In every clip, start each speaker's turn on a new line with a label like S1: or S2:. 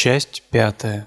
S1: Часть 5.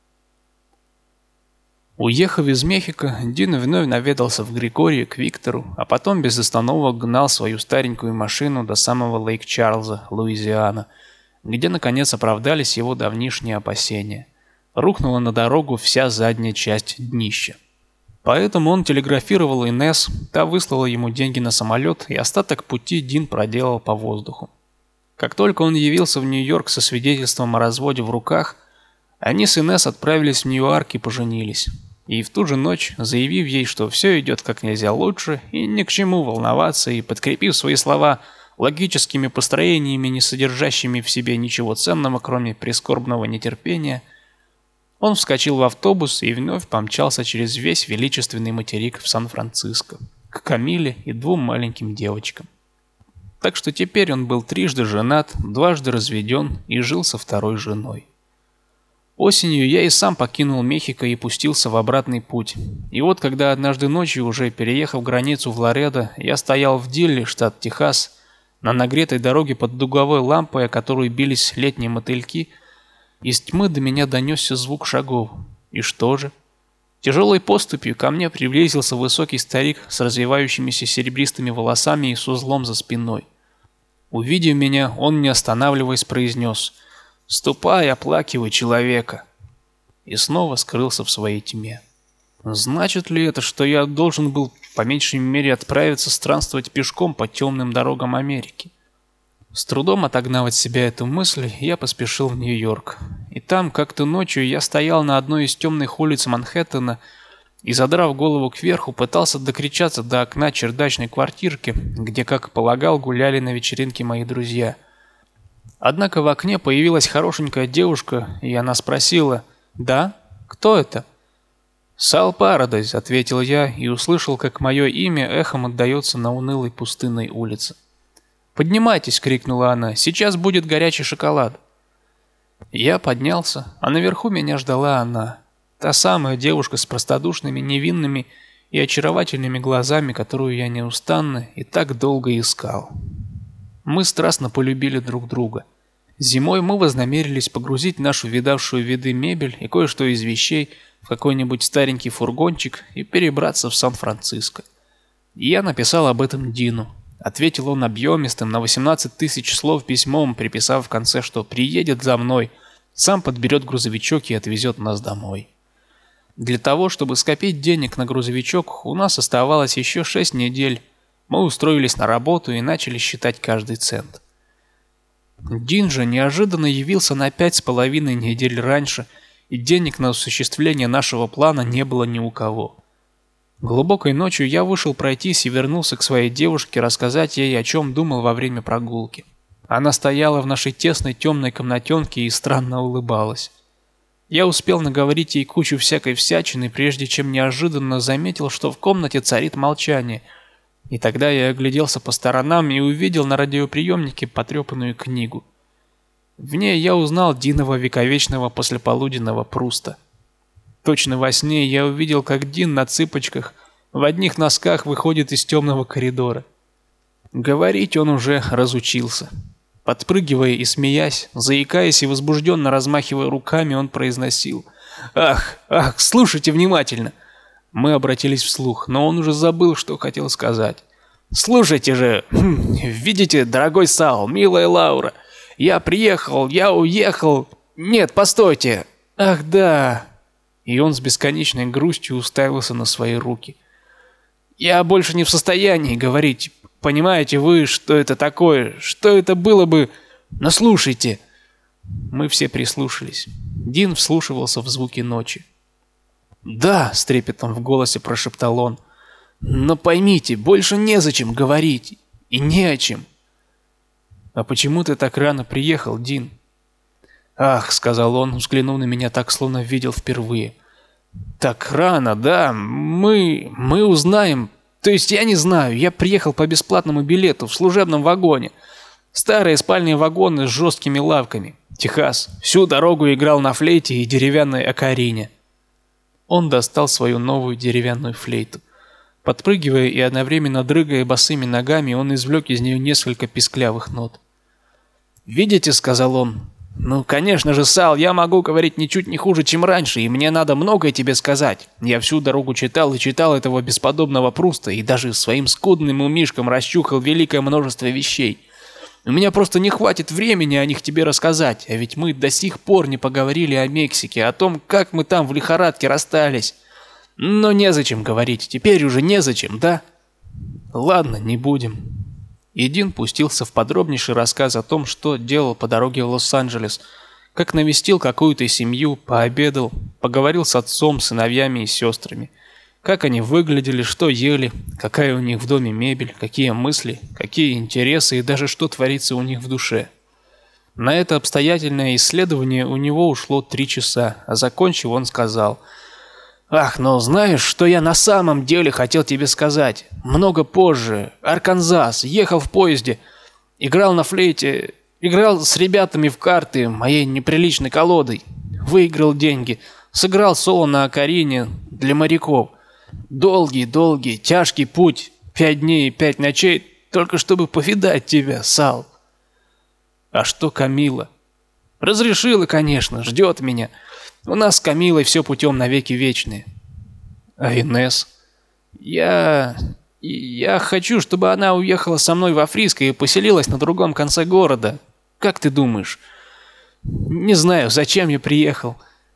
S1: Уехав из Мехико, Дин вновь наведался в Григории к Виктору, а потом без остановок гнал свою старенькую машину до самого Лейк-Чарльза, Луизиана, где наконец оправдались его давнишние опасения. Рухнула на дорогу вся задняя часть днища. Поэтому он телеграфировал Инесс, та выслала ему деньги на самолет, и остаток пути Дин проделал по воздуху. Как только он явился в Нью-Йорк со свидетельством о разводе в руках, они с Инесс отправились в Ньюарк и поженились. И в ту же ночь, заявив ей, что все идет как нельзя лучше, и ни к чему волноваться, и подкрепив свои слова логическими построениями, не содержащими в себе ничего ценного, кроме прискорбного нетерпения, он вскочил в автобус и вновь помчался через весь величественный материк в Сан-Франциско, к Камиле и двум маленьким девочкам. Так что теперь он был трижды женат, дважды разведен и жил со второй женой. Осенью я и сам покинул Мехико и пустился в обратный путь. И вот когда однажды ночью, уже переехав границу в Ларедо, я стоял в Дилле, штат Техас, на нагретой дороге под дуговой лампой, о которую бились летние мотыльки, из тьмы до меня донесся звук шагов. И что же? Тяжелой поступью ко мне приблизился высокий старик с развивающимися серебристыми волосами и с узлом за спиной. Увидев меня, он, не останавливаясь, произнес: «Ступай, оплакивай человека!» и снова скрылся в своей тьме. Значит ли это, что я должен был по меньшей мере отправиться странствовать пешком по темным дорогам Америки? С трудом отогнав от себя эту мысль, я поспешил в Нью-Йорк. И там, как-то ночью, я стоял на одной из темных улиц Манхэттена и, задрав голову кверху, пытался докричаться до окна чердачной квартирки, где, как и полагал, гуляли на вечеринке мои друзья. Однако в окне появилась хорошенькая девушка, и она спросила: «Да? Кто это?» «Сал Парадайз», — ответил я и услышал, как мое имя эхом отдается на унылой пустынной улице. «Поднимайтесь!» — крикнула она. «Сейчас будет горячий шоколад!» Я поднялся, а наверху меня ждала она. Та самая девушка с простодушными, невинными и очаровательными глазами, которую я неустанно и так долго искал. Мы страстно полюбили друг друга. Зимой мы вознамерились погрузить нашу видавшую виды мебель и кое-что из вещей в какой-нибудь старенький фургончик и перебраться в Сан-Франциско. И я написал об этом Дину. Ответил он объемистым на 18 тысяч слов письмом, приписав в конце, что приедет за мной, сам подберет грузовичок и отвезет нас домой. Для того, чтобы скопить денег на грузовичок, у нас оставалось еще 6 недель. Мы устроились на работу и начали считать каждый цент. Дин же неожиданно явился на 5,5 недель раньше, и денег на осуществление нашего плана не было ни у кого. Глубокой ночью я вышел пройтись и вернулся к своей девушке рассказать ей, о чем думал во время прогулки. Она стояла в нашей тесной темной комнатенке и странно улыбалась. Я успел наговорить ей кучу всякой всячины, прежде чем неожиданно заметил, что в комнате царит молчание. И тогда я огляделся по сторонам и увидел на радиоприемнике потрепанную книгу. В ней я узнал Динова вековечного послеполуденного Пруста. Точно во сне я увидел, как Дин на цыпочках в одних носках выходит из темного коридора. Говорить он уже разучился. Подпрыгивая и смеясь, заикаясь и возбужденно размахивая руками, он произносил: «Ах, слушайте внимательно!» Мы обратились вслух, но он уже забыл, что хотел сказать. «Слушайте же! Видите, дорогой Сал, милая Лаура, я приехал, я уехал... Нет, постойте! Ах, да!» И он с бесконечной грустью уставился на свои руки. «Я больше не в состоянии говорить. Понимаете вы, что это такое? Что это было бы? Но слушайте!» Мы все прислушались. Дин вслушивался в звуки ночи. «Да», — с трепетом в голосе прошептал он, — «но поймите, больше незачем говорить. И не о чем». «А почему ты так рано приехал, Дин?» «Ах», — сказал он, взглянув на меня так, словно видел впервые. «Так рано, да, мы узнаем. То есть я не знаю, я приехал по бесплатному билету в служебном вагоне. Старые спальные вагоны с жесткими лавками. Техас. Всю дорогу играл на флейте и деревянной окарине». Он достал свою новую деревянную флейту. Подпрыгивая и одновременно дрыгая босыми ногами, он извлек из нее несколько писклявых нот. «Видите, — сказал он, «Ну, конечно же, Сал, я могу говорить ничуть не хуже, чем раньше, и мне надо многое тебе сказать. Я всю дорогу читал и читал этого бесподобного Пруста, и даже своим скудным умишком расчухал великое множество вещей. У меня просто не хватит времени о них тебе рассказать, а ведь мы до сих пор не поговорили о Мексике, о том, как мы там в лихорадке расстались. Но незачем говорить, теперь уже незачем, да? Ладно, не будем». И Дин пустился в подробнейший рассказ о том, что делал по дороге в Лос-Анджелес, как навестил какую-то семью, пообедал, поговорил с отцом, сыновьями и сестрами, как они выглядели, что ели, какая у них в доме мебель, какие мысли, какие интересы и даже что творится у них в душе. На это обстоятельное исследование у него ушло 3 часа, а закончив, он сказал: «Ах, ну знаешь, что я на самом деле хотел тебе сказать? Много позже. Арканзас. Ехал в поезде. Играл на флейте. Играл с ребятами в карты, моей неприличной колодой. Выиграл деньги. Сыграл соло на окарине для моряков. Долгий, тяжкий путь. 5 дней и 5 ночей, только чтобы повидать тебя, Сал». «А что Камила?» «Разрешила, конечно, ждет меня. У нас с Камилой все путем навеки вечные». «А Инесс?» Я хочу, чтобы она уехала со мной во Фриско и поселилась на другом конце города. Как ты думаешь?» «Не знаю, зачем я приехал».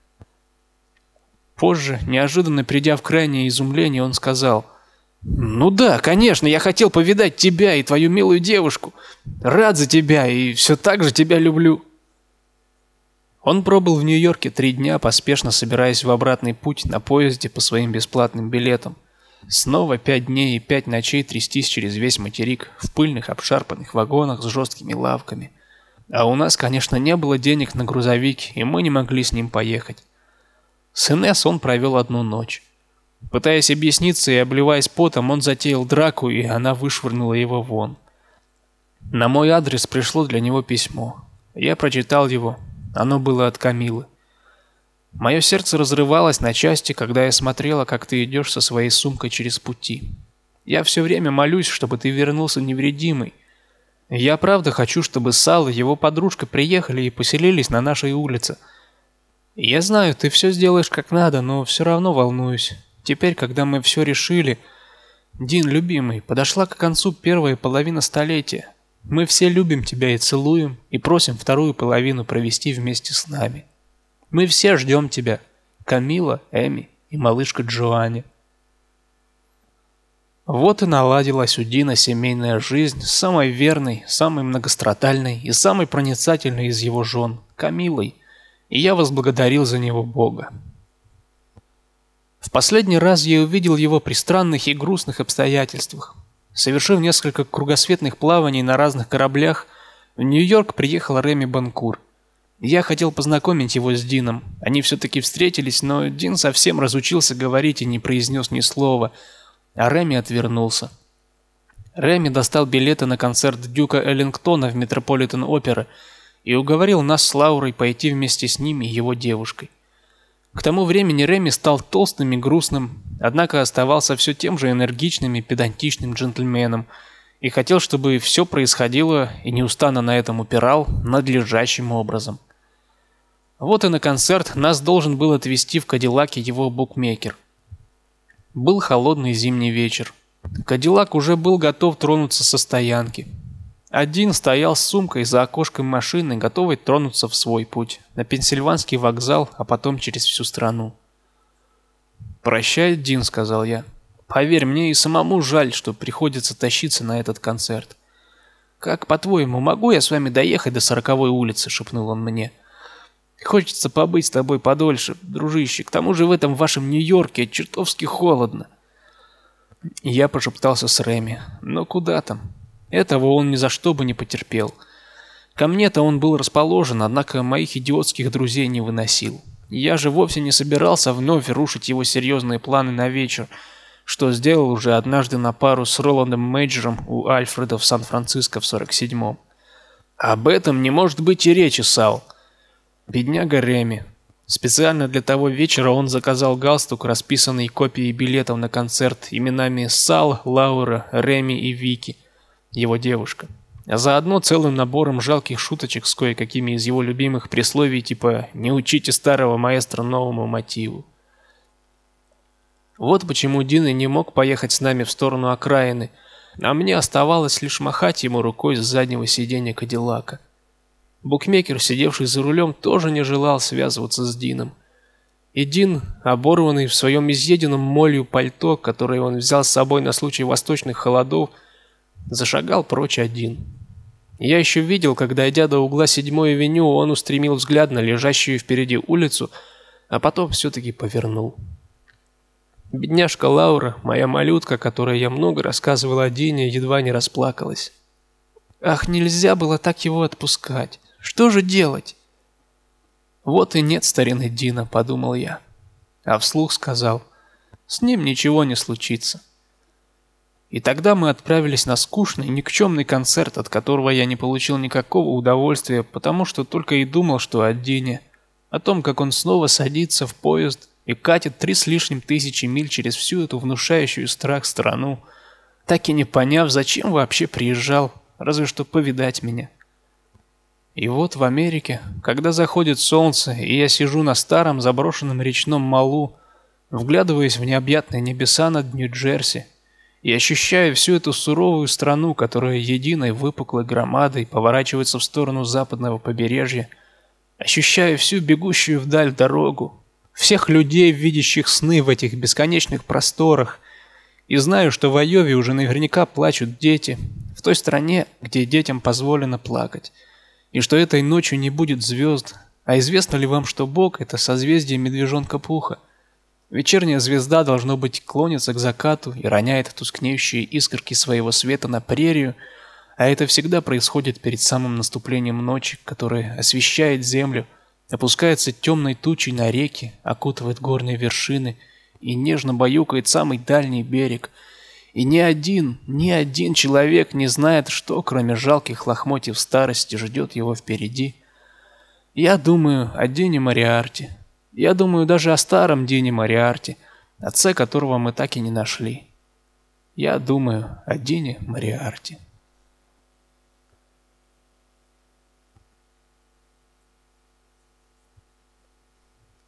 S1: Позже, неожиданно придя в крайнее изумление, он сказал: «Ну да, конечно, я хотел повидать тебя и твою милую девушку. Рад за тебя и все так же тебя люблю». Он пробыл в Нью-Йорке 3 дня, поспешно собираясь в обратный путь на поезде по своим бесплатным билетам. Снова 5 дней и 5 ночей трястись через весь материк в пыльных обшарпанных вагонах с жесткими лавками. А у нас, конечно, не было денег на грузовик, и мы не могли с ним поехать. С Инесс он провел 1 ночь. Пытаясь объясниться и обливаясь потом, он затеял драку, и она вышвырнула его вон. На мой адрес пришло для него письмо. Я прочитал его. Оно было от Камилы. Мое сердце разрывалось на части, когда я смотрела, как ты идешь со своей сумкой через пути. Я все время молюсь, чтобы ты вернулся невредимый. Я правда хочу, чтобы Сал и его подружка приехали и поселились на нашей улице. Я знаю, ты все сделаешь как надо, но все равно волнуюсь. Теперь, когда мы все решили... Дин, любимый, подошла к концу первая половина столетия. Мы все любим тебя и целуем, и просим вторую половину провести вместе с нами. Мы все ждем тебя. Камила, Эми и малышка Джоанни». Вот и наладилась у Дина семейная жизнь с самой верной, самой многострадальной и самой проницательной из его жен, Камилой, и я возблагодарил за него Бога. В последний раз я увидел его при странных и грустных обстоятельствах. Совершив несколько кругосветных плаваний на разных кораблях, в Нью-Йорк приехал Реми Банкур. Я хотел познакомить его с Дином. Они все-таки встретились, но Дин совсем разучился говорить и не произнес ни слова, а Реми отвернулся. Реми достал билеты на концерт Дюка Эллингтона в Метрополитен-опера и уговорил нас с Лаурой пойти вместе с ними и его девушкой. К тому времени Реми стал толстым и грустным, однако оставался все тем же энергичным и педантичным джентльменом и хотел, чтобы все происходило, и неустанно на этом упирал, надлежащим образом. Вот и на концерт нас должен был отвезти в Кадиллаке его букмекер. Был холодный зимний вечер. Кадиллак уже был готов тронуться со стоянки. Один стоял с сумкой за окошком машины, готовый тронуться в свой путь, на Пенсильванский вокзал, а потом через всю страну. «Прощай, Дин», — сказал я. «Поверь, мне и самому жаль, что приходится тащиться на этот концерт». «Как, по-твоему, могу я с вами доехать до 40-й улицы?» — шепнул он мне. «Хочется побыть с тобой подольше, дружище. К тому же в этом вашем Нью-Йорке чертовски холодно». Я пошептался с Реми. «Но куда там?» Этого он ни за что бы не потерпел. Ко мне-то он был расположен, однако моих идиотских друзей не выносил. Я же вовсе не собирался вновь рушить его серьезные планы на вечер, что сделал уже однажды на пару с Роландом Мейджером у Альфреда в Сан-Франциско в 47-м. Об этом не может быть и речи, Сал. Бедняга Реми. Специально для того вечера он заказал галстук, расписанный копией билетов на концерт именами Сал, Лаура, Реми и Вики, его девушка. а заодно целым набором жалких шуточек с кое-какими из его любимых присловий типа «Не учите старого маэстро новому мотиву». Вот почему Дин и не мог поехать с нами в сторону окраины, а мне оставалось лишь махать ему рукой с заднего сиденья Кадиллака. Букмекер, сидевший за рулем, тоже не желал связываться с Дином. И Дин, оборванный в своем изъеденном молью пальто, которое он взял с собой на случай восточных холодов, зашагал прочь один. Я еще видел, как, дойдя до угла 7-й авеню, он устремил взгляд на лежащую впереди улицу, а потом все-таки повернул. Бедняжка Лаура, моя малютка, которой я много рассказывал о Дине, едва не расплакалась. Ах, нельзя было так его отпускать. Что же делать? Вот и нет старины Дина, подумал я. А вслух сказал, с ним ничего не случится. И тогда мы отправились на скучный, никчемный концерт, от которого я не получил никакого удовольствия, потому что только и думал, что о Дине, о том, как он снова садится в поезд и катит 3 с лишним тысячи миль через всю эту внушающую страх страну, так и не поняв, зачем вообще приезжал, разве что повидать меня. И вот в Америке, когда заходит солнце, и я сижу на старом заброшенном речном малу, вглядываясь в необъятные небеса над Нью-Джерси, и ощущаю всю эту суровую страну, которая единой выпуклой громадой поворачивается в сторону западного побережья, ощущаю всю бегущую вдаль дорогу, всех людей, видящих сны в этих бесконечных просторах, и знаю, что в Айове уже наверняка плачут дети, в той стране, где детям позволено плакать, и что этой ночью не будет звезд. А известно ли вам, что Бог — это созвездие медвежонка Пуха? Вечерняя звезда, должно быть, клонится к закату и роняет тускнеющие искорки своего света на прерию, а это всегда происходит перед самым наступлением ночи, которая освещает землю, опускается темной тучей на реки, окутывает горные вершины и нежно баюкает самый дальний берег. И ни один человек не знает, что, кроме жалких лохмотьев старости, ждет его впереди. Я думаю о Дине Мориарти. Я думаю даже о старом Дине Мориарти, отце которого мы так и не нашли. Я думаю о Дине Мориарти.